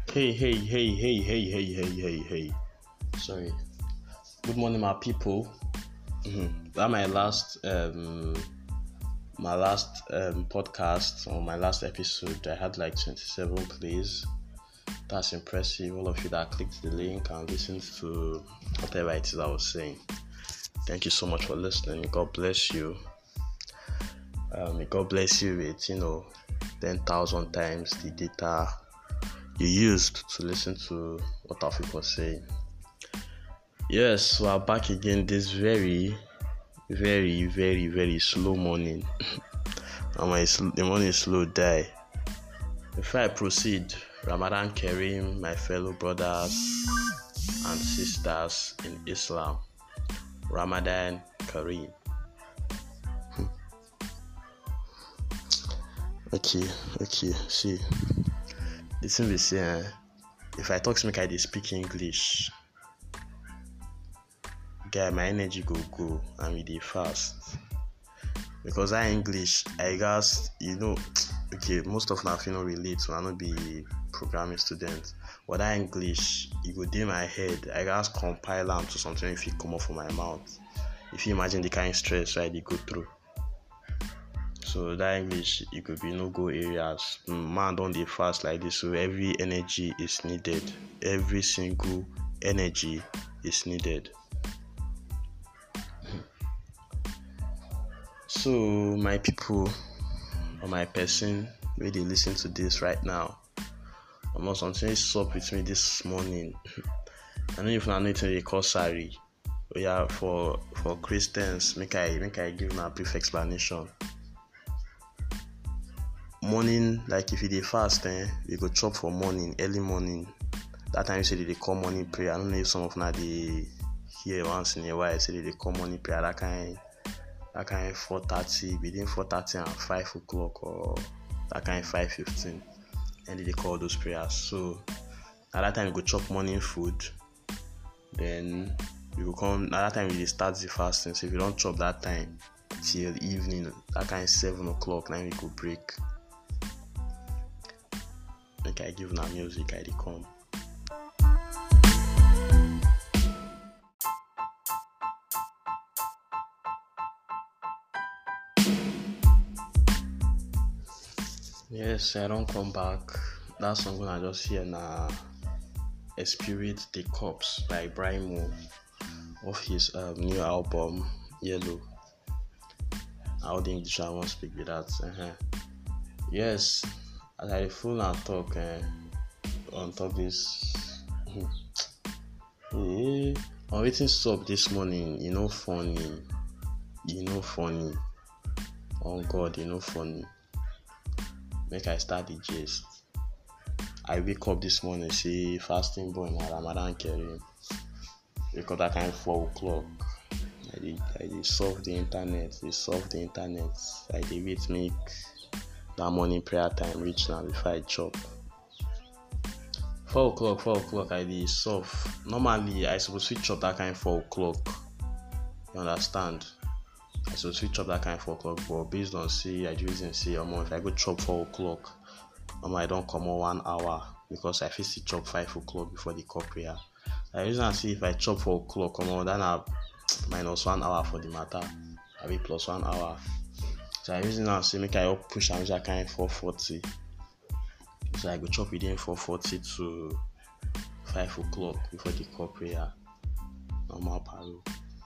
Hey. Sorry. Good morning, my people. That my last podcast or my last episode. I had like 27 plays. That's impressive. All of you that clicked the link and listened to whatever it is I was saying. Thank you so much for listening. God bless you. God bless you with 10,000 times the data you used to listen to what our people saying. Yes, we are back again this very slow morning. And the morning is slow die. Before I proceed, Ramadan Kareem, my fellow brothers and sisters in Islam. Ramadan Kareem. Okay. See, the thing we say, if I talk to make I speak English, guy, my energy go and we dey fast. Because that English, I guess, okay, most of my people relate, so I not be programming student. But that English, it go dey my head. I guess compile them to something if it come out from my mouth. If you imagine the kind of stress I dey go through. So that English, it could be no-go areas. Man don't dey fast like this, so every energy is needed. Every single energy is needed. So my people or my person where they listen to this right now, almost something is up with me this morning. I know if I know it they call sorry. But yeah, for Christians, make I give them a brief explanation. Morning, like if you dey fast, you go chop for morning, early morning. That time you say they call morning prayer. I don't know if some of them they hear once in a while. I say they call morning prayer. That kind 4:30, between 4:30 and 5 o'clock, or that kind 5:15, and they call those prayers. So at that time you go chop morning food. Then you go come. At that time you start the fasting. So if you don't chop that time till evening, that kind 7 o'clock, now you go break. Like I give na music, I dey come. Yes, I don't come back. That song I just hear na Spirit the Corpse by Brymo of his new album Yellow. How the English I won't speak with that. Yes, as I full and talk on top this. On waiting stop this morning, funny. Oh God, funny. Make I start the gist. I wake up this morning, see fasting boy na Ramadan Kareem. Because that kind 4 o'clock. I dey surf the internet. I dey wait make that morning prayer time reach now before I chop. 4 o'clock I dey surf. Normally I suppose to chop that kind 4 o'clock. You understand? I suppose to chop that kind 4 o'clock, but based on I do reason if I go chop 4 o'clock, I don't come on 1 hour because I fit still chop 5 o'clock before the call prayer. I reason if I chop 4 o'clock, then I minus 1 hour for the matter. I be plus 1 hour. So I reason make I up push and that kind 4:40. So I go chop within 4:40 to 5 o'clock before the call prayer. Normal paro.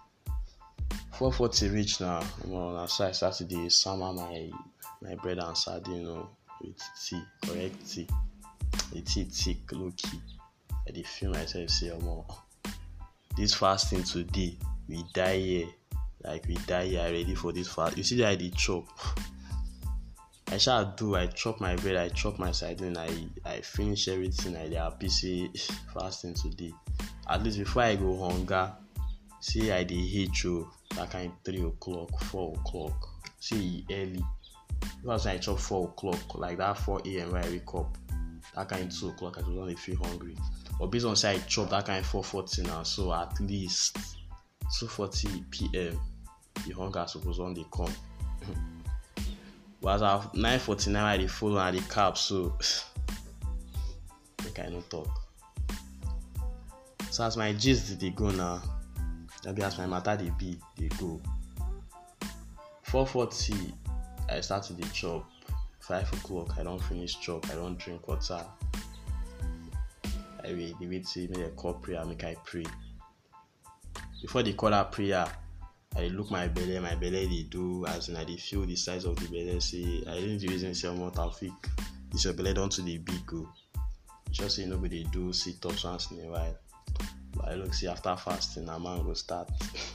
4:40 reach now. So I start to dey summer my bread and sardine, with tea, correct tea. The tea thick, low key. I dey feel myself say, this fasting today, we die here. Like we die here ready for this fast. You see that I dey chop. I chop my bread, I chop my sardine, I finish everything. I dey happy say fasting today. At least before I go hunger, see I dey hate you. That kind 3 o'clock, 4 o'clock. See early. Because I chop 4 o'clock, like that 4 a.m. when I wake up. That kind 2 o'clock, I don't really feel hungry. But based on I chop that kind 4:40 now, so at least 2:40 p.m. the hunger suppose on dey come. But as of 9:49, I dey follow and the cap, so make I no talk. So as my gist dey go now, maybe as my matter dey go. 4:40 I start to dey chop. 5 o'clock I don finish chop, I don drink water. I dey wait till make dem call prayer make I pray. Before they call that prayer, I dey look my belle dey do as in I dey feel the size of the belle. Say I didn't reason say omo Taofeek, this your belle don too dey big o. Just say you no go dey do sit-ups once in a while. But I look say after fasting, na man go start.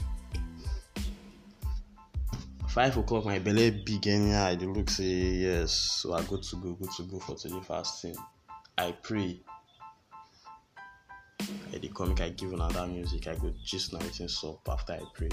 5 o'clock my belle big anyhow. I dey look say yes, so I good to go for today fasting. I pray. I dey come make I give another music. I go gist na wetin sup after I pray.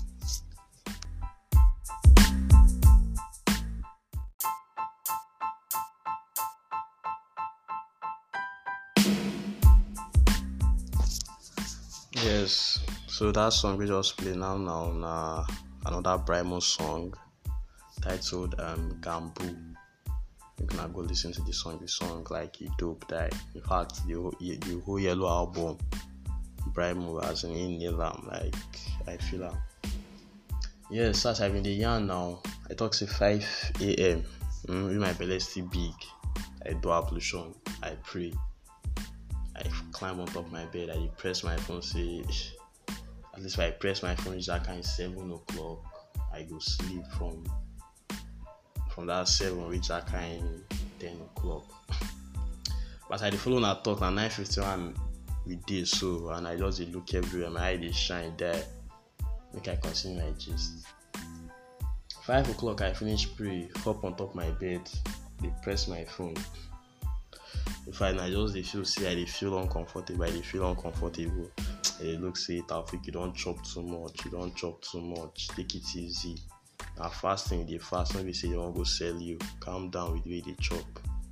Yes, so that song we just play now na another Brymo song titled Gambu. You can go listen to the song. The song like it dope die. In fact, the whole Yellow album, Brymo as in nail am, like I feel am. Yes, as I've been the yarn now, I talk say 5 a.m. When my belly still big, I do ablution, I pray. I climb on top of my bed, I press my phone, say at least if I press my phone it's that kind of 7 o'clock, I go sleep from that 7 reach that kind 10 o'clock. But I follow na talk na 9:51 we dey so, and I just look everywhere, my eye dey shine there. Make I continue my gist. 5 o'clock I finish pray, hop on top my bed, dey press my phone. In fact, I just dey feel say I dey feel uncomfortable. I dey look say Taofeek, you don't chop too much. Take it easy. Now fasting, dey fast. Maybe say they won't go sell you. Calm down with the way they chop.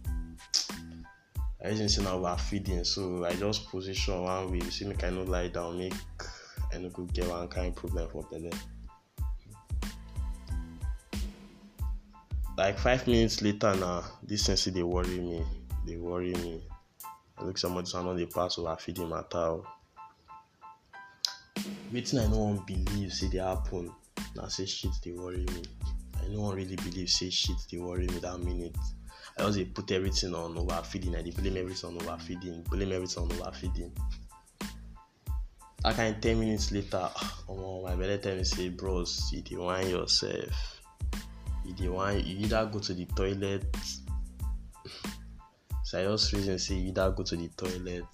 I didn't say now we're feeding, so I just position one way. You see, make I no lie down, make I no go get one kind of problem for belle. Like 5 minutes later now, this thing still dey worry me. I look somebody so I know they pass over feeding matter. Wetin I no wan believe say dey happen. Now say shit dey worry me. I no wan really believe say shit dey worry me that minute. I just dey put everything on overfeeding. I dey blame everything on overfeeding. That kind 10 minutes later, my belle tell me say, bros, you dey whine yourself. You either go to the toilet. So I just reason say you either go to the toilet.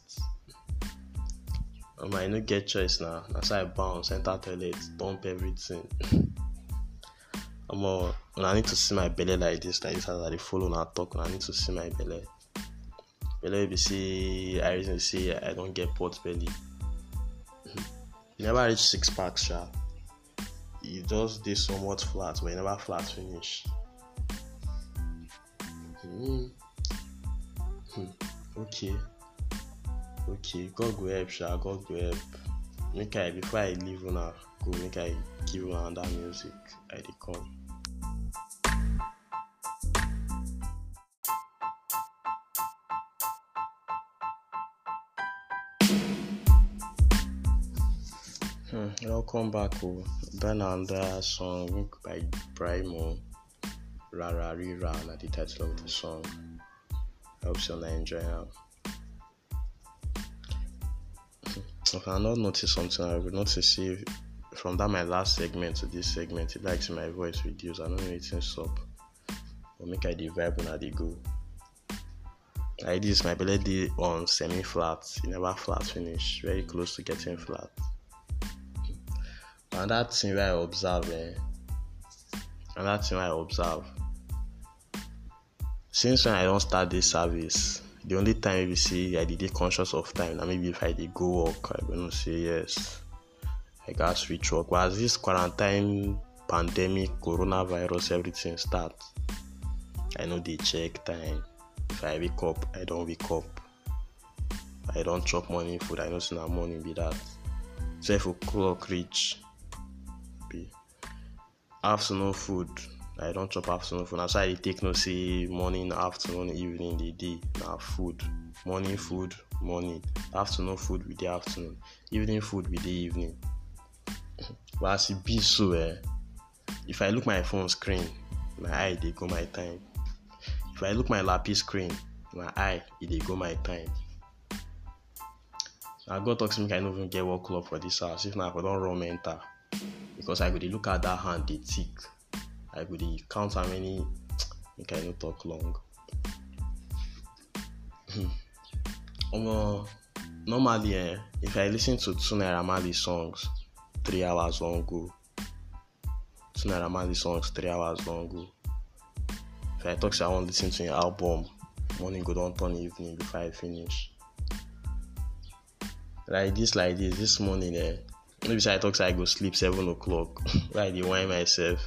I no get choice now. That's why I bounce, enter toilet, dump everything. When I need to see my belly like this as I follow and talk, I need to see my belly. Belly be say I reason say I don't get pot belly. You never reach 6 packs, sha. You just dey somewhat flat, but you never flat finish. Okay. God go help, sha. God go help. Before I leave una go, make I give una another music. I dey come. Welcome back. Then another song by Brymo, Rara Rira, and the title of the song. I hope you're enjoying it. If I not notice something, I will notice if from that my last segment to this segment, it likes my voice reduce. I don't know anything's up. But make I the vibe when I dey go. Like this, my belly dey on semi-flat. It never flat finish. Very close to getting flat. Another thing I observe, since when I don't start this service, the only time you see I did conscious of time, and maybe if I did go work, I'm gonna say yes, I got switch work. But as this quarantine, pandemic, coronavirus, everything start, I know they check time. If I wake up, I don't wake up. I don't chop morning food. I know it's not morning be that. 12 o'clock reach. Afternoon food, I don't chop afternoon food. That's why I take no say morning, afternoon, evening, the day. Now food. Morning food, morning. Afternoon food with the afternoon. Evening food with the evening. But as it be so, if I look my phone screen, my eye they go my time. If I look my lapis screen, my eye they go my time. Now God talks to me, I don't even get work club for this house. If not, I don't run mental. Because I go to look at that hand, they tick. I go to count how many. I not talk long. Normally, if I listen to 2 Naira Marley songs, 3 hours long go. 2 Naira Marley songs, 3 hours long go. If I talk, say I want to listen to an album, morning go down turn evening before I finish. Like this morning, maybe say I talk, say I go sleep 7 o'clock. Right, I wind myself.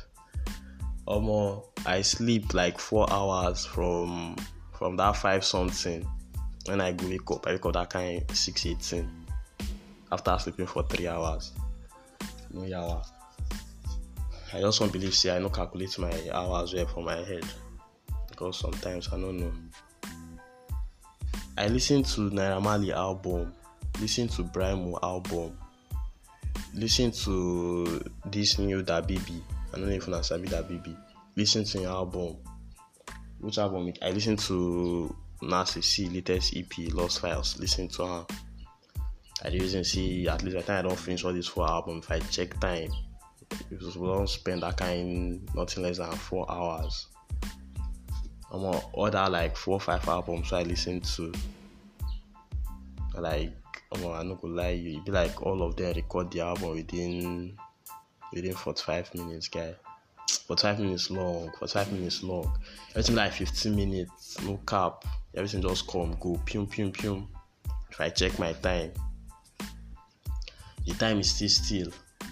I sleep like 4 hours from that 5 something. When I go wake up that kind 6:18 after sleeping for 3 hours. No yawa. I just don't believe say I no calculate my hours well for my head because sometimes I don't know. I listen to Naira Marley album, listen to Brimo album, listen to this new Dabibi. I don't know if you sabi Dabibi. Listen to your album. Which album? I listen to Nasty C latest EP, Lost Files. Listen to her. I reason see at least by the time I don't finish all these 4 albums, if I check time, we don't spend that kind nothing less than 4 hours. I'm gonna order like 4 or 5 albums so I listen to. Like I'm not gonna lie you, it be like all of them record the album within 45 minutes, guy. 45 minutes long. Everything like 15 minutes, no cap. Everything just come, go, pium. If I check my time, the time is still.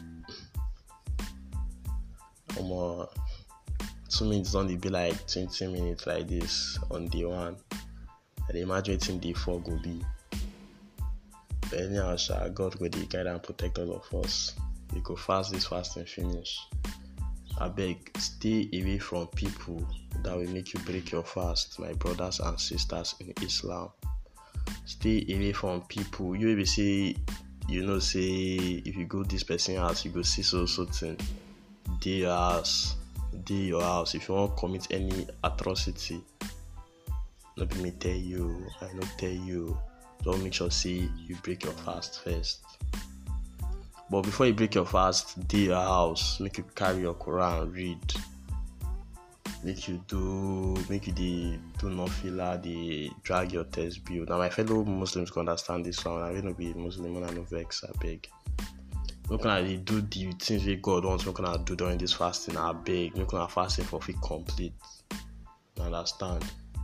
2 minutes don't be like 20 minutes like this on day 1. I imagine it's in day 4 go be. But anyhow, God will guide and protect all of us. We go fast this fast and finish. I beg, stay away from people that will make you break your fast, my brothers and sisters in Islam. Stay away from people. You will say, say if you go this person's house, you go see so thing. Dey your house. If you want to commit any atrocity, not be me tell you, I not tell you. Don't make sure say you break your fast first. But before you break your fast, dey your house. Make you carry your Quran, read. Make you do nafila, they drag your test bill. Now my fellow Muslims can understand this one. I will not be Muslim when I no vex, I beg. Make una do the things wey God wants. Make una do during this fasting, I beg. Make una fasting for fit complete. You understand?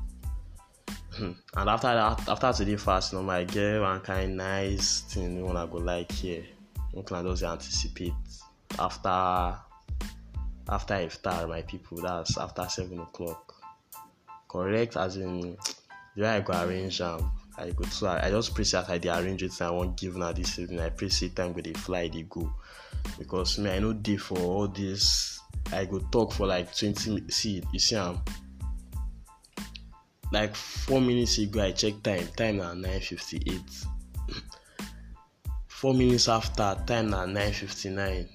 And after today fasting, I get one kind nice thing you wanna go like here. Make una just anticipate after iftar, my people. That's after 7 o'clock. Correct, as in the way I go arrange them. I just pray that I arrange it and I won't give now this evening. I pray say time with they fly, they go. Because I know day for all this. I go talk for like 20 minutes. See, you see like 4 minutes ago I check time now 9:58. 4 minutes after, time now 9:59.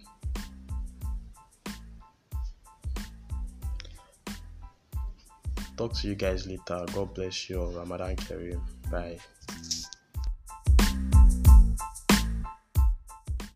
Talk to you guys later. God bless you. Ramadan Kareem. Bye.